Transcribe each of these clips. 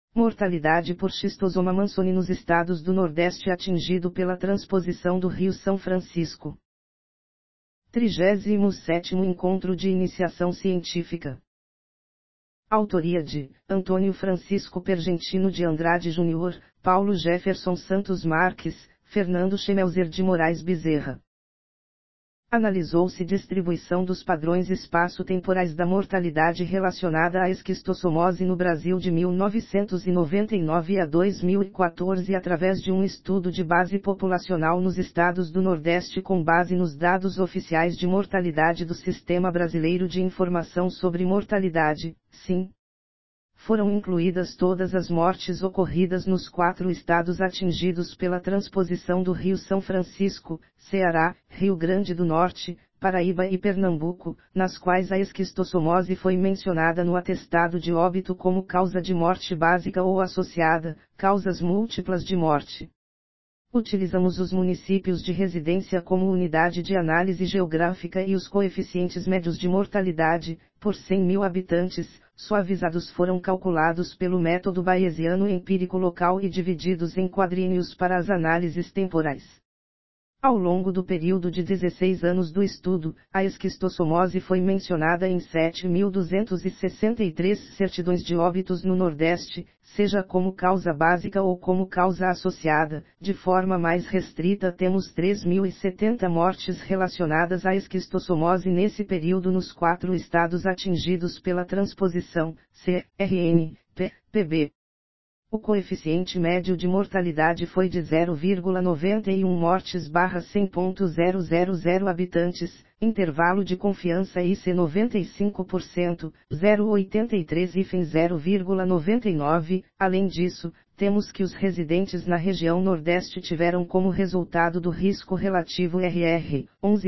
Mortalidade por Schistosoma mansoni nos estados do Nordeste atingido pela transposição do Rio São Francisco. 37º Encontro de Iniciação Científica. Autoria de Antônio Francisco Pergentino de Andrade Júnior, Paulo Jefferson Santos Marques, Fernando Schemelzer de Moraes Bezerra. Analisou-se distribuição dos padrões espaço-temporais da mortalidade relacionada à esquistossomose no Brasil de 1999 a 2014 através de um estudo de base populacional nos estados do Nordeste com base nos dados oficiais de mortalidade do Sistema Brasileiro de Informação sobre Mortalidade, SIM. Foram incluídas todas as mortes ocorridas nos 4 estados atingidos pela transposição do Rio São Francisco, Ceará, Rio Grande do Norte, Paraíba e Pernambuco, nas quais a esquistossomose foi mencionada no atestado de óbito como causa de morte básica ou associada, causas múltiplas de morte. Utilizamos os municípios de residência como unidade de análise geográfica e os coeficientes médios de mortalidade, por 100.000 habitantes, suavizados foram calculados pelo método bayesiano empírico local e divididos em quadrênios para as análises temporais. Ao longo do período de 16 anos do estudo, a esquistossomose foi mencionada em 7.263 certidões de óbitos no Nordeste, seja como causa básica ou como causa associada. De forma mais restrita temos 3.070 mortes relacionadas à esquistossomose nesse período nos 4 estados atingidos pela transposição, CRN, PB. O coeficiente médio de mortalidade foi de 0,91 mortes/100.000 habitantes, intervalo de confiança IC 95%, 0,83 e 0,99. Além disso, temos que os residentes na região Nordeste tiveram como resultado do risco relativo RR,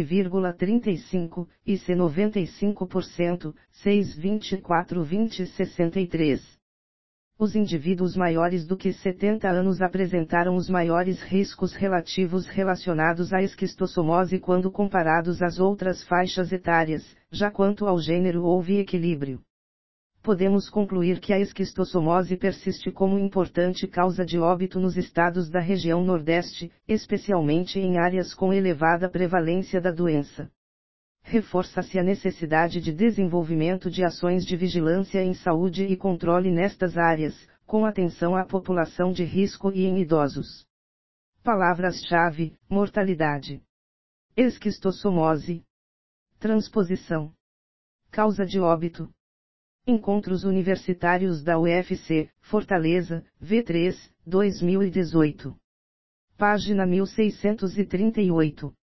11,35, IC 95%, 6,24 20,63. Os indivíduos maiores do que 70 anos apresentaram os maiores riscos relativos relacionados à esquistossomose quando comparados às outras faixas etárias, já quanto ao gênero houve equilíbrio. Podemos concluir que a esquistossomose persiste como importante causa de óbito nos estados da região Nordeste, especialmente em áreas com elevada prevalência da doença. Reforça-se a necessidade de desenvolvimento de ações de vigilância em saúde e controle nestas áreas, com atenção à população de risco e em idosos. Palavras-chave: mortalidade, esquistossomose, transposição, causa de óbito. Encontros Universitários da UFC, Fortaleza, V3, 2018. Página 1638.